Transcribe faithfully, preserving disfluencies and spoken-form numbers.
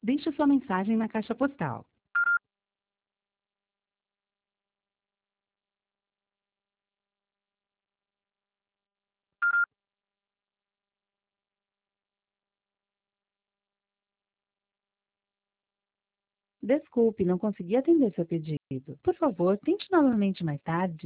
Deixe sua mensagem na caixa postal. Desculpe, não consegui atender seu pedido. Por favor, tente novamente mais tarde.